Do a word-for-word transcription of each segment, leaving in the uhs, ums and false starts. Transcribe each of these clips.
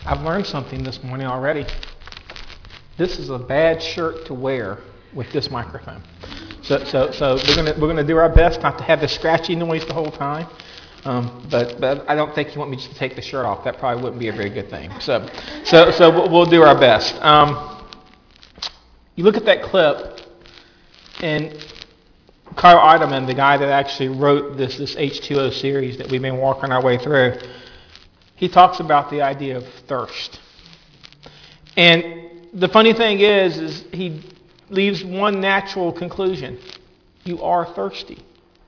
I've learned something this morning already. This is a bad shirt to wear with this microphone. So, so, so we're gonna we're gonna do our best not to have the scratchy noise the whole time. Um, but but I don't think you want me just to take the shirt off. That probably wouldn't be a very good thing. So so so we'll, we'll do our best. Um, you look at that clip, and Carl Eidelman, the guy that actually wrote this this H two O series that we've been walking our way through, he talks about the idea of thirst. And the funny thing is, is he leaves one natural conclusion. You are thirsty.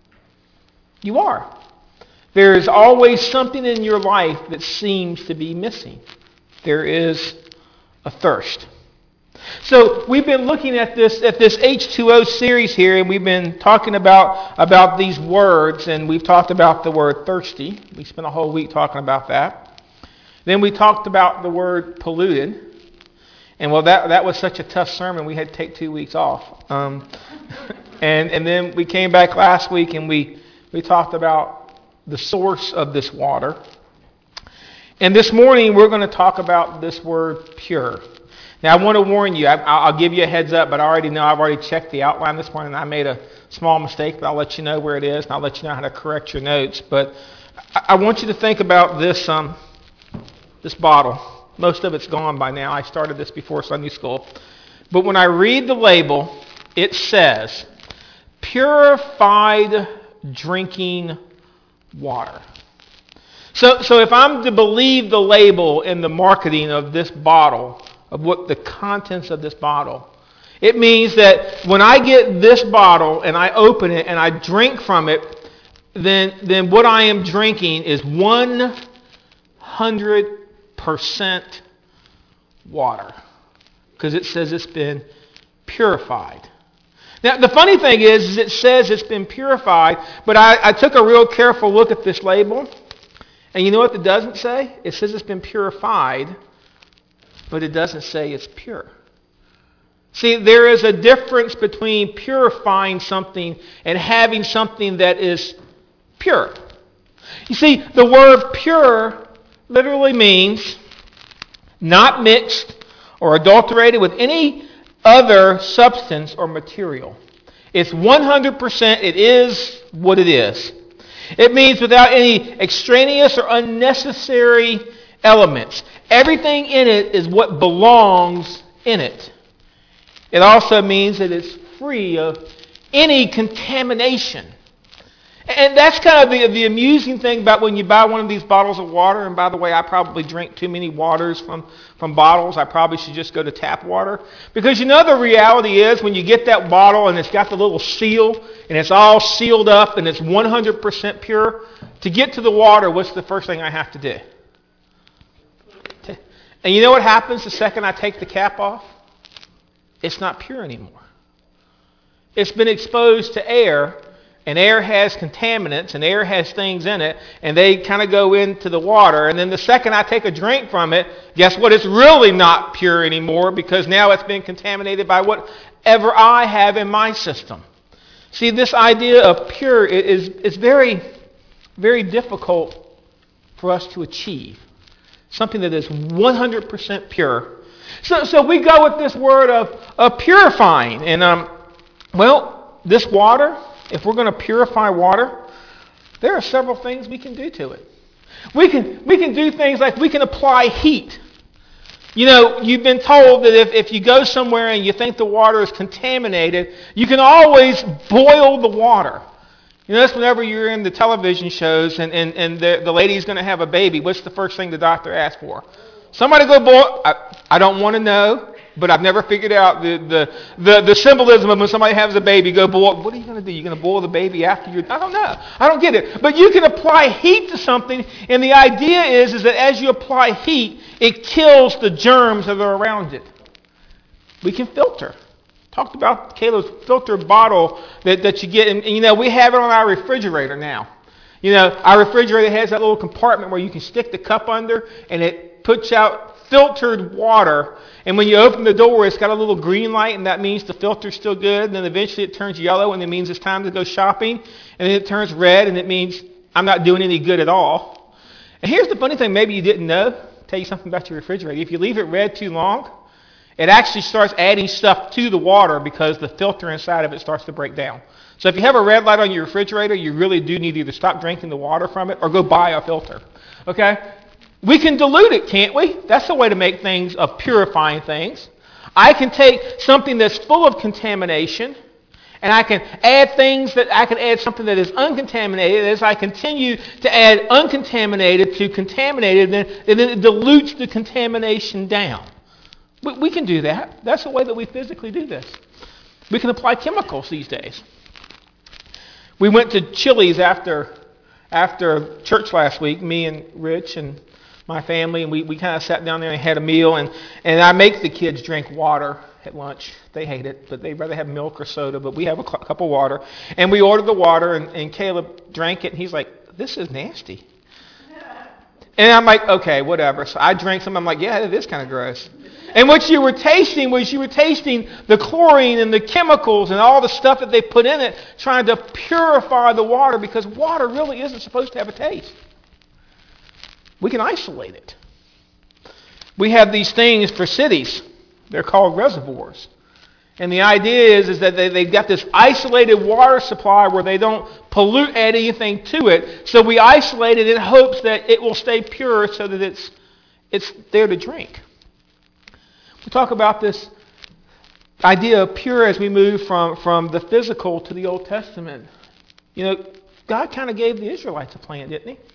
You are. There is always something in your life that seems to be missing. There is a thirst. So we've been looking at this at this H two O series here, and we've been talking about, about these words, and we've talked about the word thirsty. We spent a whole week talking about that. Then we talked about the word polluted. And well, that that was such a tough sermon, we had to take two weeks off. Um, and and then we came back last week, and we, we talked about the source of this water. And this morning, we're going to talk about this word pure. Now, I want to warn you, I, I'll give you a heads up, but I already know, I've already checked the outline this morning. I made a small mistake, but I'll let you know where it is, and I'll let you know how to correct your notes. But I, I want you to think about this um, this bottle. Most of it's gone by now. I started this before Sunday school. But when I read the label, it says, purified drinking water. So, so if I'm to believe the label in the marketing of this bottle, of what the contents of this bottle, it means that when I get this bottle and I open it and I drink from it, then, then what I am drinking is one hundred percent water, because it says it's been purified. Now, the funny thing is, is it says it's been purified, but I, I took a real careful look at this label, and you know what it doesn't say? It says it's been purified, but it doesn't say it's pure. See, there is a difference between purifying something and having something that is pure. You see, the word pure literally means not mixed or adulterated with any other substance or material. It's one hundred percent, it is what it is. It means without any extraneous or unnecessary elements. Everything in it is what belongs in it. It also means that it's free of any contamination. And that's kind of the, the amusing thing about when you buy one of these bottles of water. And by the way, I probably drink too many waters from, from bottles. I probably should just go to tap water. Because you know the reality is when you get that bottle and it's got the little seal and it's all sealed up and it's one hundred percent pure, to get to the water, what's the first thing I have to do? And you know what happens the second I take the cap off? It's not pure anymore. It's been exposed to air. And air has contaminants, and air has things in it, and they kind of go into the water. And then the second I take a drink from it, guess what? It's really not pure anymore because now it's been contaminated by whatever I have in my system. See, this idea of pure is, is very, very difficult for us to achieve. Something that is one hundred percent pure. So, so we go with this word of, of purifying. And, um, well, this water, if we're going to purify water, there are several things we can do to it. We can we can do things like we can apply heat. You know, you've been told that if, if you go somewhere and you think the water is contaminated, you can always boil the water. You know, that's whenever you're in the television shows and, and, and the, the lady's going to have a baby, what's the first thing the doctor asks for? Somebody go boil. I, I don't want to know. But I've never figured out the, the, the, the symbolism of when somebody has a baby, go boil. What are you going to do? You're going to boil the baby after you? I don't know. I don't get it. But you can apply heat to something, and the idea is, is that as you apply heat, it kills the germs that are around it. We can filter. Talked about Caleb's filter bottle that, that you get, and, and you know, we have it on our refrigerator now. You know, our refrigerator has that little compartment where you can stick the cup under, and it puts out filtered water. And when you open the door, it's got a little green light, and that means the filter's still good. And then eventually it turns yellow, and it means it's time to go shopping. And then it turns red, and it means I'm not doing any good at all. And here's the funny thing maybe you didn't know. tell you something about your refrigerator. If you leave it red too long, it actually starts adding stuff to the water because the filter inside of it starts to break down. So if you have a red light on your refrigerator, you really do need to either stop drinking the water from it or go buy a filter. Okay? We can dilute it, can't we? That's a way to make things, of purifying things. I can take something that's full of contamination, and I can add things that I can add something that is uncontaminated. As I continue to add uncontaminated to contaminated, then, and then it dilutes the contamination down. We, we can do that. That's the way that we physically do this. We can apply chemicals these days. We went to Chili's after after church last week, me and Rich and my family, and we, we kind of sat down there and had a meal, and, and I make the kids drink water at lunch. They hate it, but they'd rather have milk or soda, but we have a cu- cup of water. And we ordered the water, and, and Caleb drank it, and he's like, this is nasty. And I'm like, okay, whatever. So I drank some. I'm like, yeah, it is kind of gross. And what you were tasting was you were tasting the chlorine and the chemicals and all the stuff that they put in it, trying to purify the water, because water really isn't supposed to have a taste. We can isolate it. We have these things for cities. They're called reservoirs. And the idea is, is that they, they've got this isolated water supply where they don't pollute, add anything to it. So we isolate it in hopes that it will stay pure so that it's, it's there to drink. We talk about this idea of pure as we move from, from the physical to the Old Testament. You know, God kind of gave the Israelites a plan, didn't he?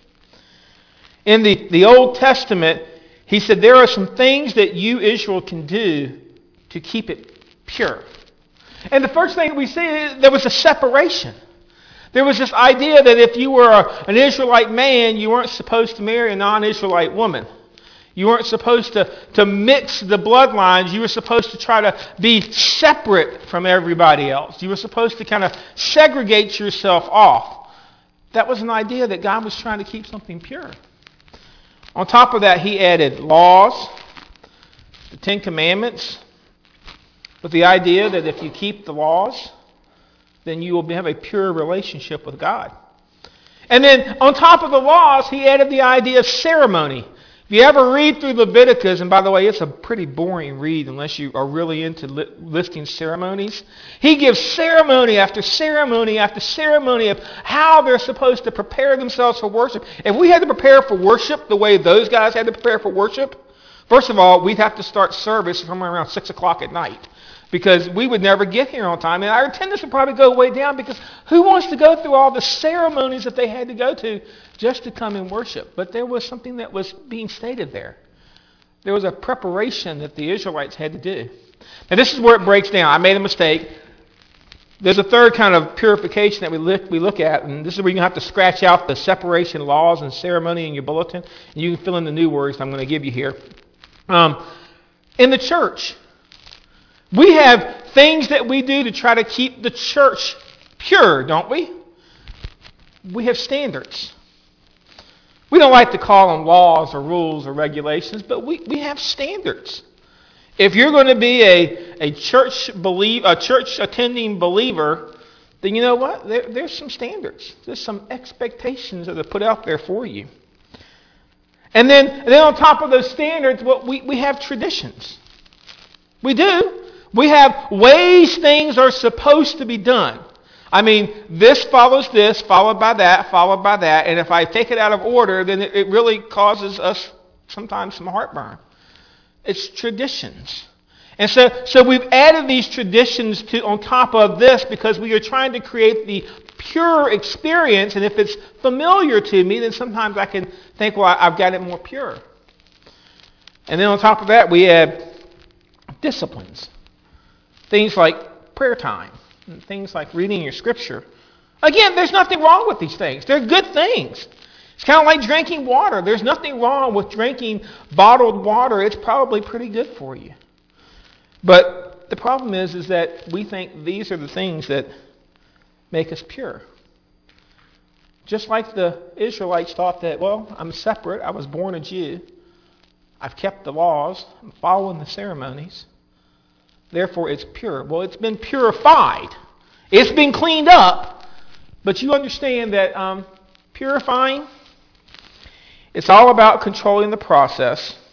In the, the Old Testament, he said there are some things that you, Israel, can do to keep it pure. And the first thing we see is there was a separation. There was this idea that if you were a, an Israelite man, you weren't supposed to marry a non-Israelite woman. You weren't supposed to, to mix the bloodlines. You were supposed to try to be separate from everybody else. You were supposed to kind of segregate yourself off. That was an idea that God was trying to keep something pure. On top of that, he added laws, the Ten Commandments, with the idea that if you keep the laws, then you will have a pure relationship with God. And then on top of the laws, he added the idea of ceremony. If you ever read through Leviticus, and by the way, it's a pretty boring read unless you are really into li- listing ceremonies. He gives ceremony after ceremony after ceremony of how they're supposed to prepare themselves for worship. If we had to prepare for worship the way those guys had to prepare for worship, first of all, we'd have to start service from around six o'clock at night, because we would never get here on time. And our attendance would probably go way down, because who wants to go through all the ceremonies that they had to go to just to come and worship? But there was something that was being stated there. There was a preparation that the Israelites had to do. Now this is where it breaks down. I made a mistake. There's a third kind of purification that we look, we look at, and this is where you have to scratch out the separation laws and ceremony in your bulletin, and you can fill in the new words I'm going to give you here. Um, in the church, we have things that we do to try to keep the church pure, don't we? We have standards. We don't like to call them laws or rules or regulations, but we, we have standards. If you're going to be a, a church believe a church attending believer, then you know what? There, there's some standards. There's some expectations that are put out there for you. And then, and then on top of those standards, what we, we have traditions. We do. We have ways things are supposed to be done. I mean, this follows this, followed by that, followed by that. And if I take it out of order, then it, it really causes us sometimes some heartburn. It's traditions. And so, so we've added these traditions to on top of this because we are trying to create the pure experience. And if it's familiar to me, then sometimes I can think, well, I've got it more pure. And then on top of that, we have disciplines. Things like prayer time, and things like reading your scripture. Again, there's nothing wrong with these things. They're good things. It's kind of like drinking water. There's nothing wrong with drinking bottled water. It's probably pretty good for you. But the problem is, is that we think these are the things that make us pure. Just like the Israelites thought that, well, I'm separate. I was born a Jew. I've kept the laws. I'm following the ceremonies. Therefore, it's pure. Well, it's been purified. It's been cleaned up. But you understand that um, purifying, it's all about controlling the process.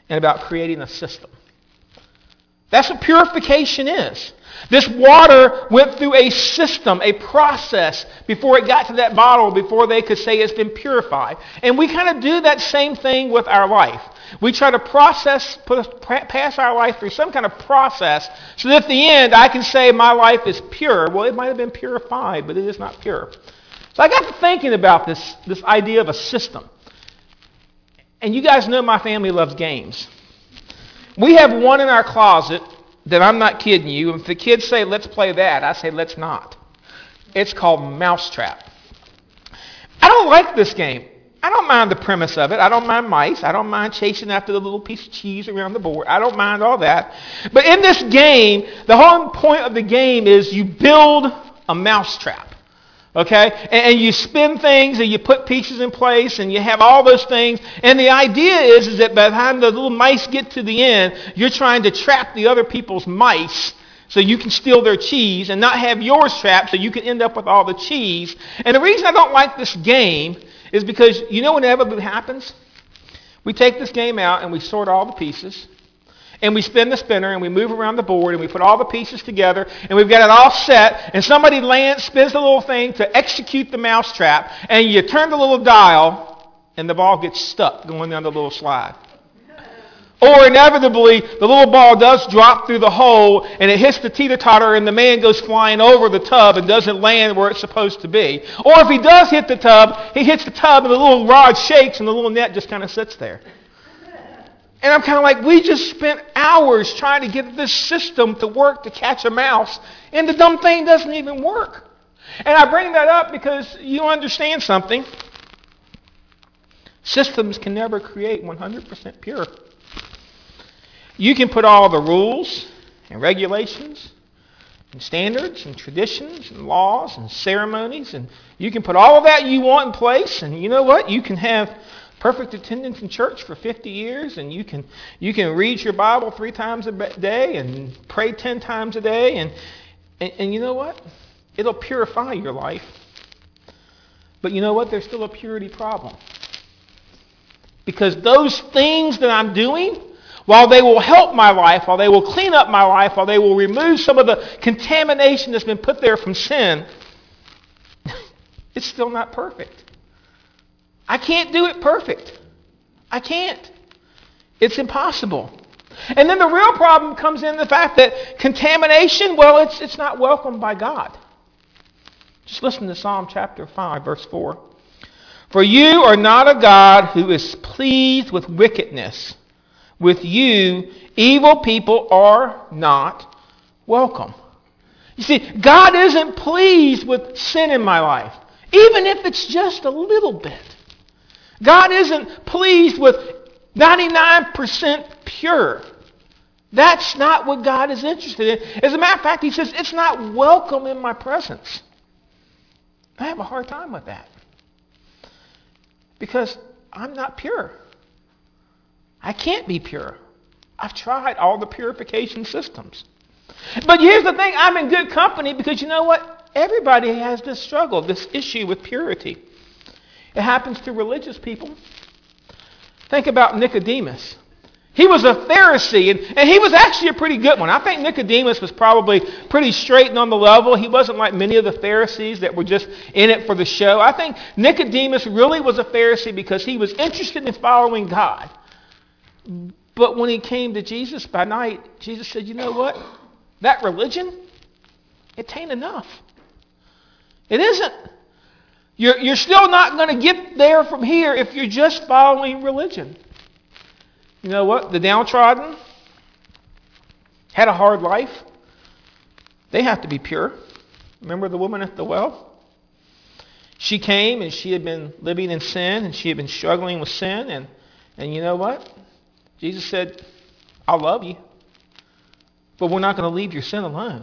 and about creating a system. That's what purification is. This water went through a system, a process, before it got to that bottle, before they could say it's been purified. And we kind of do that same thing with our life. We try to process, put, pass our life through some kind of process, so that at the end I can say my life is pure. Well, it might have been purified, but it is not pure. So I got to thinking about this, this idea of a system. And you guys know my family loves games. We have one in our closet that I'm not kidding you. If the kids say, let's play that, I say, let's not. It's called Mousetrap. I don't like this game. I don't mind the premise of it. I don't mind mice. I don't mind chasing after the little piece of cheese around the board. I don't mind all that. But in this game, the whole point of the game is you build a mousetrap. Okay? And, and you spin things and you put pieces in place and you have all those things. And the idea is, is that by the time the little mice get to the end, you're trying to trap the other people's mice so you can steal their cheese and not have yours trapped so you can end up with all the cheese. And the reason I don't like this game is because you know what inevitably happens? We take this game out and we sort all the pieces. And we spin the spinner and we move around the board and we put all the pieces together and we've got it all set, and somebody lands, spins the little thing to execute the mousetrap, and you turn the little dial and the ball gets stuck going down the little slide. Or inevitably, the little ball does drop through the hole and it hits the teeter-totter and the man goes flying over the tub and doesn't land where it's supposed to be. Or if he does hit the tub, he hits the tub and the little rod shakes and the little net just kind of sits there. And I'm kind of like, we just spent hours trying to get this system to work to catch a mouse, and the dumb thing doesn't even work. And I bring that up because you understand something. Systems can never create one hundred percent pure. You can put all the rules and regulations and standards and traditions and laws and ceremonies, and you can put all of that you want in place, and you know what? You can have perfect attendance in church for fifty years, and you can you can read your Bible three times a day and pray ten times a day, and, and, and you know what? It'll purify your life. But you know what? There's still a purity problem. Because those things that I'm doing, while they will help my life, while they will clean up my life, while they will remove some of the contamination that's been put there from sin, it's still not perfect. I can't do it perfect. I can't. It's impossible. And then the real problem comes in the fact that contamination, well, it's, it's not welcomed by God. Just listen to Psalm chapter five, verse four. For you are not a God who is pleased with wickedness. With you, evil people are not welcome. You see, God isn't pleased with sin in my life, even if it's just a little bit. God isn't pleased with ninety-nine percent pure. That's not what God is interested in. As a matter of fact, he says, it's not welcome in my presence. I have a hard time with that. Because I'm not pure. I can't be pure. I've tried all the purification systems. But here's the thing, I'm in good company because you know what? Everybody has this struggle, this issue with purity. It happens to religious people. Think about Nicodemus. He was a Pharisee, and, and he was actually a pretty good one. I think Nicodemus was probably pretty straight and on the level. He wasn't like many of the Pharisees that were just in it for the show. I think Nicodemus really was a Pharisee because he was interested in following God. But when he came to Jesus by night, Jesus said, you know what? That religion, it ain't enough. It isn't. You're, you're still not going to get there from here if you're just following religion. You know what? The downtrodden had a hard life. They have to be pure. Remember the woman at the well? She came and she had been living in sin and she had been struggling with sin. And, and you know what? Jesus said, I'll love you, but we're not going to leave your sin alone.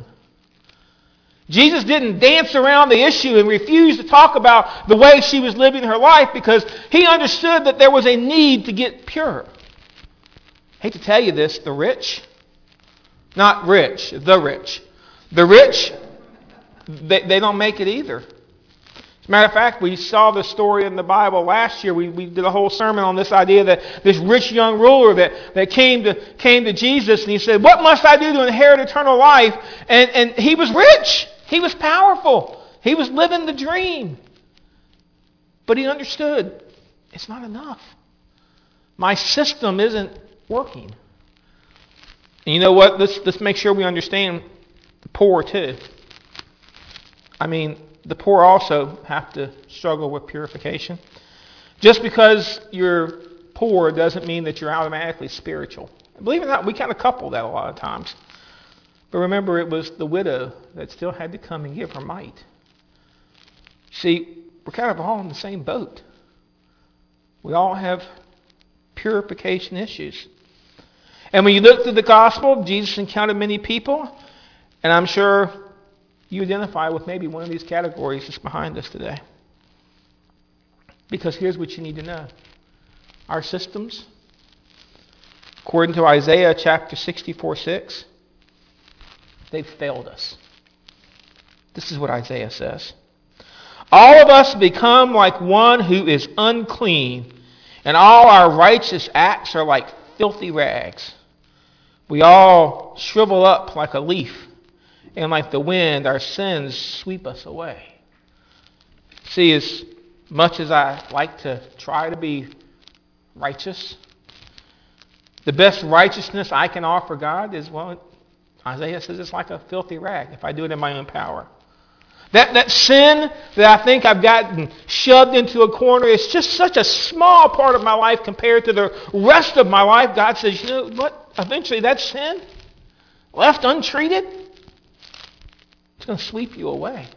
Jesus didn't dance around the issue and refuse to talk about the way she was living her life because he understood that there was a need to get pure. I hate to tell you this, the rich, not rich, the rich. The rich, they, they don't make it either. As a matter of fact, we saw the story in the Bible last year. We, we did a whole sermon on this idea that this rich young ruler that, that came to came to Jesus and he said, what must I do to inherit eternal life? And, and he was rich. He was powerful. He was living the dream. But he understood, it's not enough. My system isn't working. And you know what? Let's, let's make sure we understand the poor too. I mean, the poor also have to struggle with purification. Just because you're poor doesn't mean that you're automatically spiritual. Believe it or not, we kind of couple that a lot of times. But remember, it was the widow that still had to come and give her mite. See, we're kind of all in the same boat. We all have purification issues. And when you look through the gospel, Jesus encountered many people, and I'm sure you identify with maybe one of these categories that's behind us today. Because here's what you need to know. Our systems, according to Isaiah chapter sixty-four six, they've failed us. This is what Isaiah says. All of us become like one who is unclean, and all our righteous acts are like filthy rags. We all shrivel up like a leaf, and like the wind, our sins sweep us away. See, as much as I like to try to be righteous, the best righteousness I can offer God is, well, Isaiah says it's like a filthy rag if I do it in my own power. That, that sin that I think I've gotten shoved into a corner is just such a small part of my life compared to the rest of my life. God says, you know what? Eventually that sin, left untreated, it's going to sweep you away.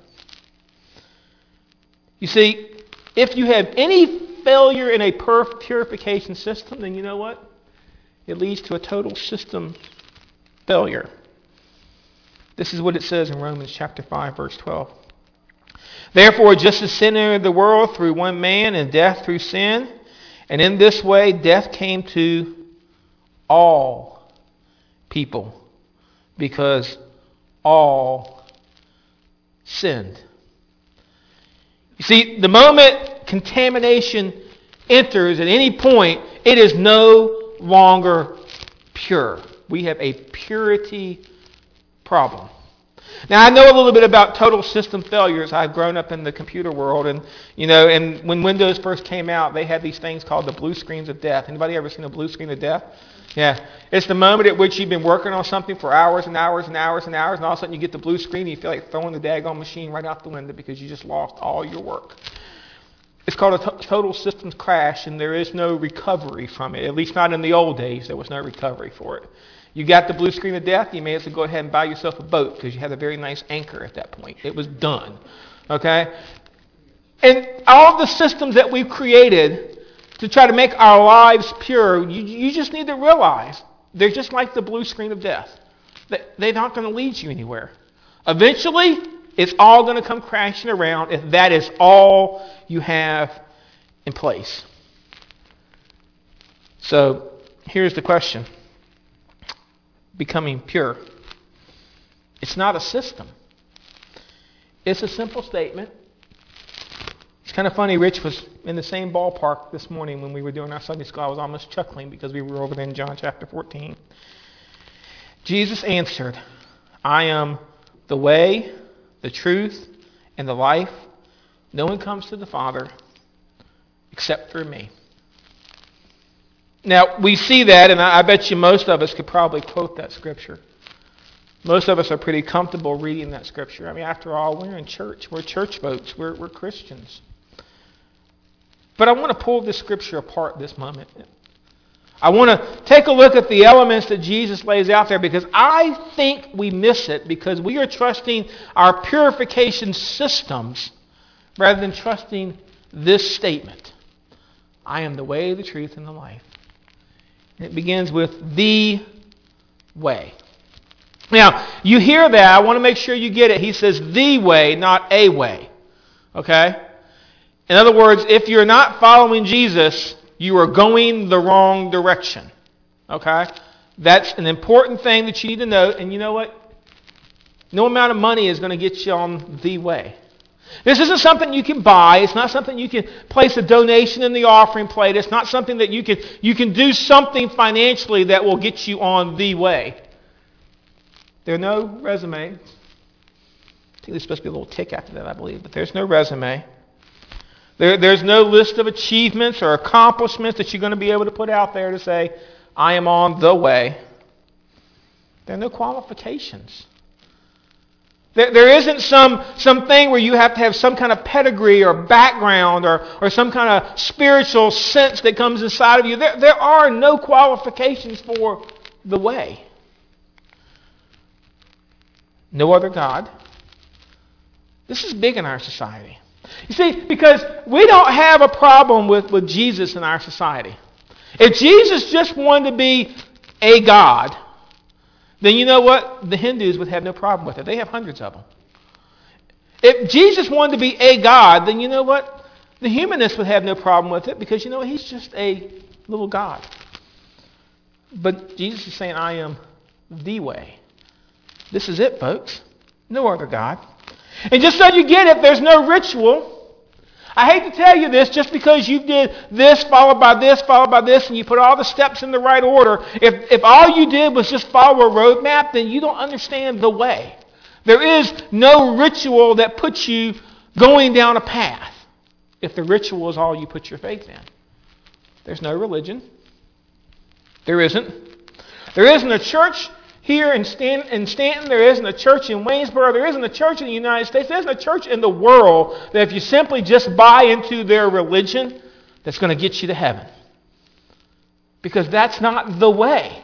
You see, if you have any failure in a purification system, then you know what? It leads to a total system failure. This is what it says in Romans chapter five, verse twelve. Therefore, just as sin entered the world through one man, and death through sin, and in this way death came to all people, because all sinned. You see, the moment contamination enters at any point, it is no longer pure. We have a purity problem. Now, I know a little bit about total system failures. I've grown up in the computer world, and you know, and when Windows first came out, they had these things called the blue screens of death. Anybody ever seen a blue screen of death? Yeah. It's the moment at which you've been working on something for hours and hours and hours and hours, and all of a sudden you get the blue screen and you feel like throwing the daggone machine right out the window because you just lost all your work. It's called a t- total systems crash, and there is no recovery from it. At least not in the old days. There was no recovery for it. You got the blue screen of death, you may as well go ahead and buy yourself a boat because you had a very nice anchor at that point. It was done. Okay? And all of the systems that we've created to try to make our lives pure, you, you just need to realize they're just like the blue screen of death. They're not going to lead you anywhere. Eventually, it's all going to come crashing around if that is all you have in place. So, here's the question. Becoming pure. It's not a system. It's a simple statement. It's kind of funny, Rich was in the same ballpark this morning when we were doing our Sunday school. I was almost chuckling because we were over there in John chapter fourteen. Jesus answered, I am the way, the truth, and the life. No one comes to the Father except through me. Now, we see that, and I bet you most of us could probably quote that scripture. Most of us are pretty comfortable reading that scripture. I mean, after all, we're in church. We're church folks. We're, we're Christians. But I want to pull this scripture apart this moment. I want to take a look at the elements that Jesus lays out there, because I think we miss it because we are trusting our purification systems rather than trusting this statement. I am the way, the truth, and the life. And it begins with the way. Now, you hear that. I want to make sure you get it. He says the way, not a way. Okay? In other words, if you're not following Jesus, you are going the wrong direction. Okay? That's an important thing that you need to know. And you know what? No amount of money is going to get you on the way. This isn't something you can buy. It's not something you can place a donation in the offering plate. It's not something that you can, you can do something financially that will get you on the way. There are no resumes. I think there's supposed to be a little tick after that, I believe, but there's no resume. There, there's no list of achievements or accomplishments that you're going to be able to put out there to say, I am on the way. There are no qualifications. There, there isn't some something where you have to have some kind of pedigree or background or, or some kind of spiritual sense that comes inside of you. There, there are no qualifications for the way. No other God. This is big in our society. You see, because we don't have a problem with, with Jesus in our society. If Jesus just wanted to be a God, then you know what? The Hindus would have no problem with it. They have hundreds of them. If Jesus wanted to be a God, then you know what? The humanists would have no problem with it because you know what? He's just a little God. But Jesus is saying, I am the way. This is it, folks. No other God. And just so you get it, there's no ritual. I hate to tell you this, just because you did this, followed by this, followed by this, and you put all the steps in the right order, if, if all you did was just follow a roadmap, then you don't understand the way. There is no ritual that puts you going down a path if the ritual is all you put your faith in. There's no religion. There isn't. There isn't a church here in Stanton, in Stanton, there isn't a church in Waynesboro, there isn't a church in the United States, there isn't a church in the world that if you simply just buy into their religion, that's going to get you to heaven. Because that's not the way.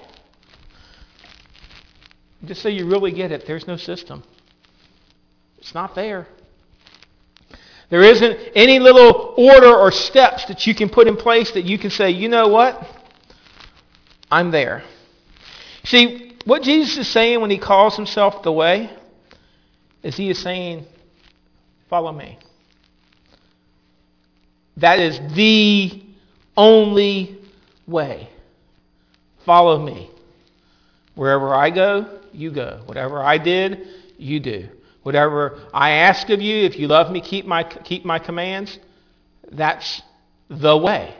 Just so you really get it, there's no system. It's not there. There isn't any little order or steps that you can put in place that you can say, you know what? I'm there. See, what Jesus is saying when he calls himself the way is he is saying, follow me. That is the only way. Follow me. Wherever I go, you go. Whatever I did, you do. Whatever I ask of you, if you love me, keep my, keep my commands. That's the way.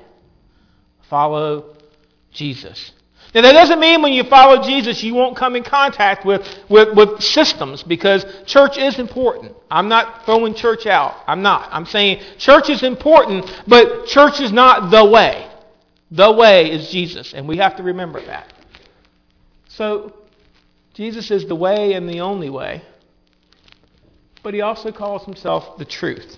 Follow Jesus. Now, that doesn't mean when you follow Jesus, you won't come in contact with, with, with systems, because church is important. I'm not throwing church out. I'm not. I'm saying church is important, but church is not the way. The way is Jesus, and we have to remember that. So, Jesus is the way and the only way, but he also calls himself the truth.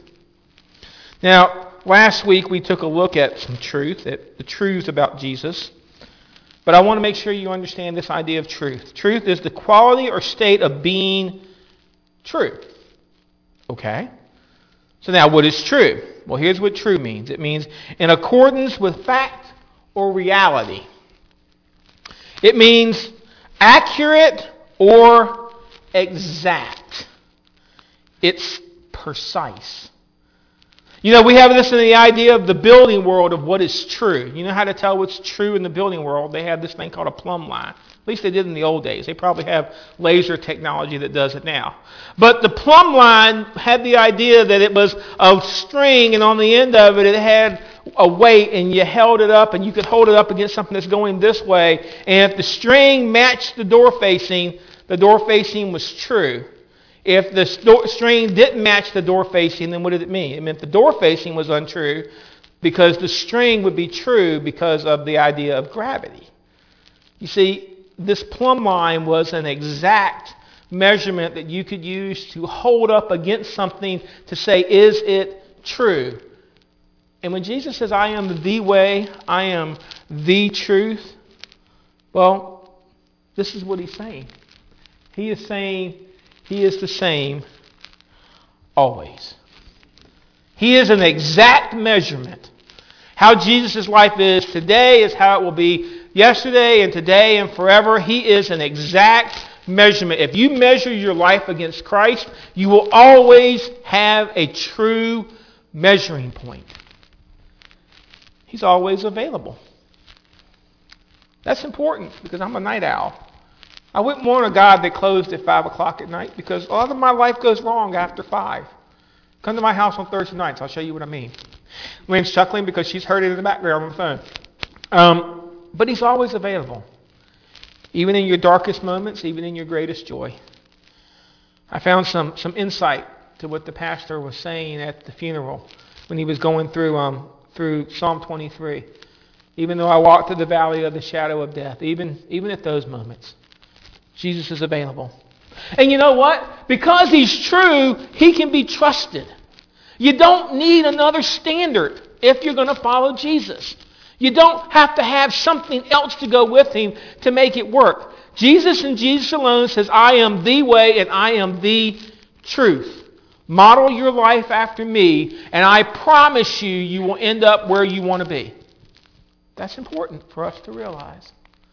Now, last week we took a look at some truth, at the truths about Jesus. But I want to make sure you understand this idea of truth. Truth is the quality or state of being true. Okay? So now, what is true? Well, here's what true means. It means in accordance with fact or reality. It means accurate or exact. It's precise. You know, we have this in the idea of the building world of what is true. You know how to tell what's true in the building world? They have this thing called a plumb line. At least they did in the old days. They probably have laser technology that does it now. But the plumb line had the idea that it was a string, and on the end of it, it had a weight, and you held it up, and you could hold it up against something that's going this way. And if the string matched the door facing, the door facing was true. If the string didn't match the door facing, then what did it mean? It meant the door facing was untrue, because the string would be true because of the idea of gravity. You see, this plumb line was an exact measurement that you could use to hold up against something to say, is it true? And when Jesus says, I am the way, I am the truth, well, this is what he's saying. He is saying, he is the same always. He is an exact measurement. How Jesus' life is today is how it will be yesterday and today and forever. He is an exact measurement. If you measure your life against Christ, you will always have a true measuring point. He's always available. That's important because I'm a night owl. I wouldn't want a God that closed at five o'clock at night, because a lot of my life goes wrong after five. Come to my house on Thursday nights. I'll show you what I mean. Lynn's chuckling because she's heard it in the background on the phone. Um, but he's always available. Even in your darkest moments, even in your greatest joy. I found some, some insight to what the pastor was saying at the funeral when he was going through um, through Psalm twenty-three. Even though I walk through the valley of the shadow of death, even, even at those moments, Jesus is available. And you know what? Because he's true, he can be trusted. You don't need another standard if you're going to follow Jesus. You don't have to have something else to go with him to make it work. Jesus and Jesus alone says, I am the way and I am the truth. Model your life after me, and I promise you, you will end up where you want to be. That's important for us to realize.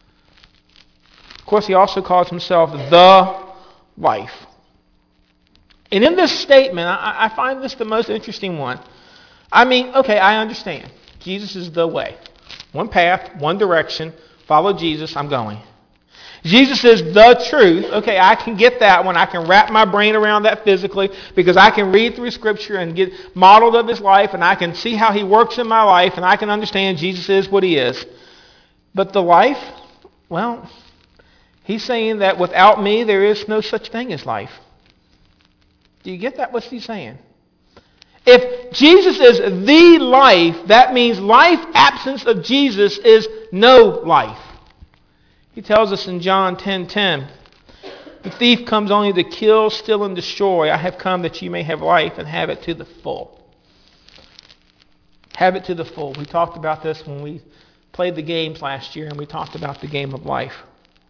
Of course, he also calls himself the life. And in this statement, I, I find this the most interesting one. I mean, okay, I understand. Jesus is the way. One path, one direction. Follow Jesus, I'm going. Jesus is the truth. Okay, I can get that one. I can wrap my brain around that physically because I can read through Scripture and get modeled of his life, and I can see how he works in my life, and I can understand Jesus is what he is. But the life, well, he's saying that without me, there is no such thing as life. Do you get that? What's he saying? If Jesus is the life, that means life absence of Jesus is no life. He tells us in John ten ten, the thief comes only to kill, steal, and destroy. I have come that you may have life and have it to the full. Have it to the full. We talked about this when we played the games last year, and we talked about the game of life.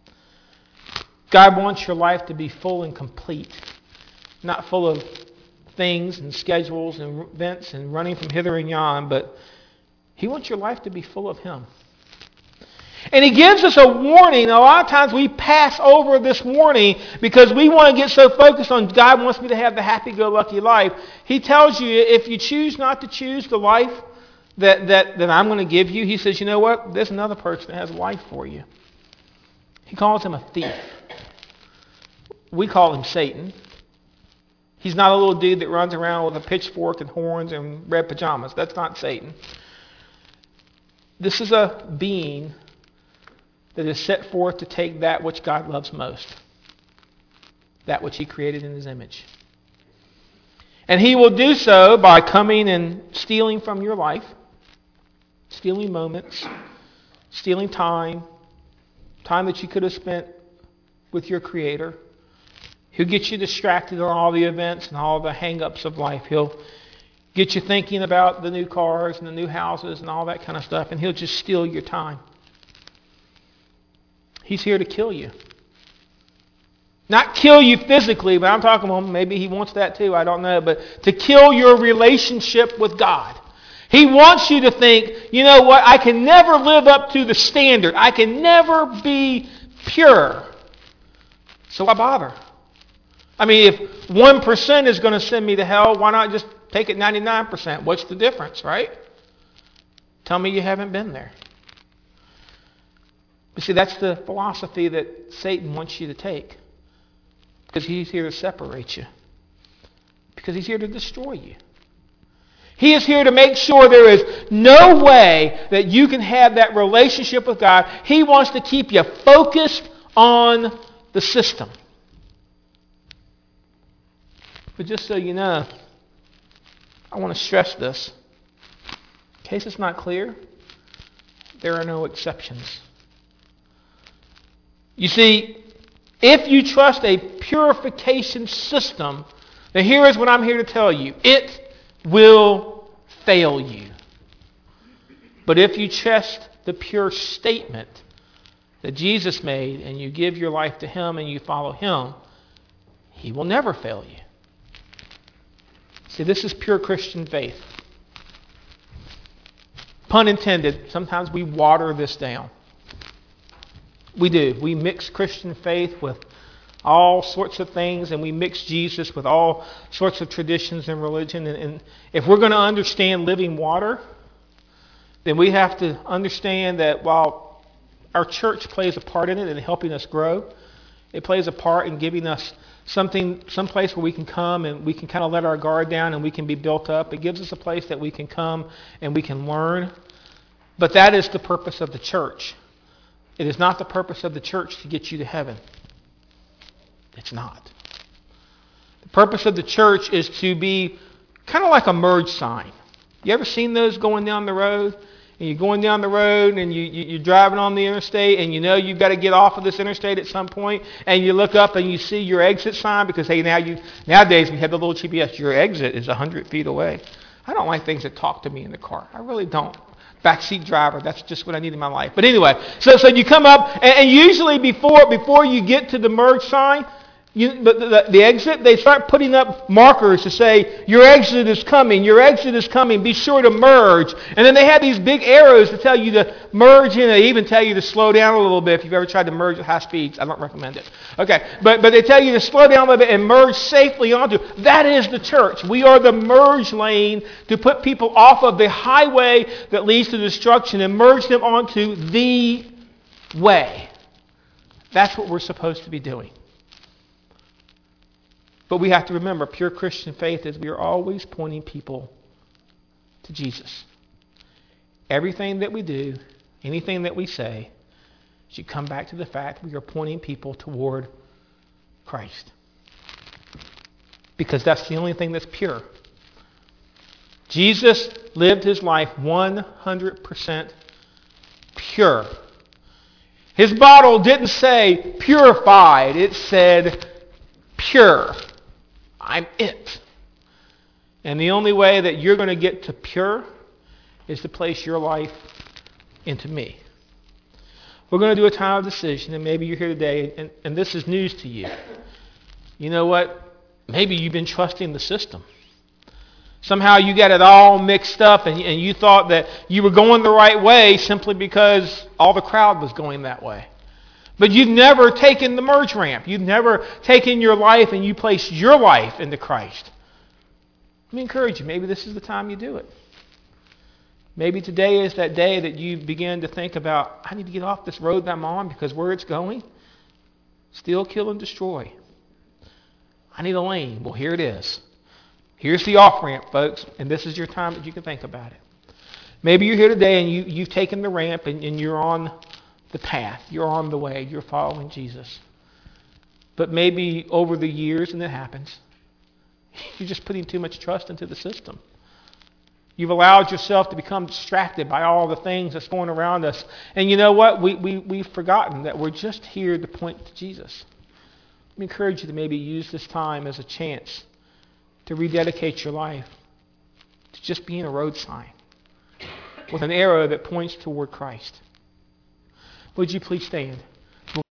God wants your life to be full and complete, not full of things and schedules and events and running from hither and yon, but he wants your life to be full of him. And he gives us a warning. A lot of times we pass over this warning because we want to get so focused on God wants me to have the happy-go-lucky life. He tells you if you choose not to choose the life that, that, that I'm going to give you, he says, you know what? There's another person that has life for you. He calls him a thief. We call him Satan. He's not a little dude that runs around with a pitchfork and horns and red pajamas. That's not Satan. This is a being that is set forth to take that which God loves most, that which he created in his image. And he will do so by coming and stealing from your life, stealing moments, stealing time, time that you could have spent with your Creator. He'll get you distracted on all the events and all the hang-ups of life. He'll get you thinking about the new cars and the new houses and all that kind of stuff, and he'll just steal your time. He's here to kill you. Not kill you physically, but I'm talking about maybe he wants that too, I don't know, but to kill your relationship with God. He wants you to think, you know what, I can never live up to the standard. I can never be pure. So why bother? I mean, if one percent is going to send me to hell, why not just take it ninety-nine percent? What's the difference, right? Tell me you haven't been there. You see, that's the philosophy that Satan wants you to take. Because he's here to separate you. Because he's here to destroy you. He is here to make sure there is no way that you can have that relationship with God. He wants to keep you focused on the system. But just so you know, I want to stress this. In case it's not clear, there are no exceptions. You see, if you trust a purification system, then here is what I'm here to tell you. It will fail you. But if you trust the pure statement that Jesus made and you give your life to him and you follow him, he will never fail you. See, this is pure Christian faith. Pun intended, sometimes we water this down. We do. We mix Christian faith with all sorts of things, and we mix Jesus with all sorts of traditions and religion. And, and if we're going to understand living water, then we have to understand that while our church plays a part in it in helping us grow, It plays a part in giving us something, some place where we can come and we can kind of let our guard down and we can be built up. It gives us a place that we can come and we can learn. But that is the purpose of the church. It is not the purpose of the church to get you to heaven. It's not. The purpose of the church is to be kind of like a merge sign. You ever seen those going down the road? And you're going down the road and you, you, you're driving on the interstate and you know you've got to get off of this interstate at some point, and you look up and you see your exit sign because, hey, now you nowadays we have the little G P S. Your exit is one hundred feet away. I don't like things that talk to me in the car. I really don't. Backseat driver, that's just what I need in my life. But anyway, so so you come up, and, and usually before before you get to the merge sign, You, the, the, the exit, they start putting up markers to say, your exit is coming, your exit is coming, be sure to merge. And then they have these big arrows to tell you to merge in. They even tell you to slow down a little bit if you've ever tried to merge at high speeds. I don't recommend it. Okay, but, but they tell you to slow down a little bit and merge safely onto. That is the church. We are the merge lane to put people off of the highway that leads to destruction and merge them onto the way. That's what we're supposed to be doing. But we have to remember, pure Christian faith is we are always pointing people to Jesus. Everything that we do, anything that we say, should come back to the fact we are pointing people toward Christ. Because that's the only thing that's pure. Jesus lived his life one hundred percent pure. His bottle didn't say purified, it said pure. I'm it. And the only way that you're going to get to pure is to place your life into me. We're going to do a time of decision, and maybe you're here today, and, and this is news to you. You know what? Maybe you've been trusting the system. Somehow you got it all mixed up, and, and you thought that you were going the right way simply because all the crowd was going that way. But you've never taken the merge ramp. You've never taken your life and you placed your life into Christ. Let me encourage you. Maybe this is the time you do it. Maybe today is that day that you begin to think about, I need to get off this road that I'm on because where it's going, steal, kill, and destroy. I need a lane. Well, here it is. Here's the off-ramp, folks, and this is your time that you can think about it. Maybe you're here today and you, you've taken the ramp and, and you're on the path. You're on the way. You're following Jesus. But maybe over the years, and it happens, you're just putting too much trust into the system. You've allowed yourself to become distracted by all the things that's going around us. And you know what? We, we, we've forgotten that we're just here to point to Jesus. Let me encourage you to maybe use this time as a chance to rededicate your life to just being a road sign with an arrow that points toward Christ. Would you please stand?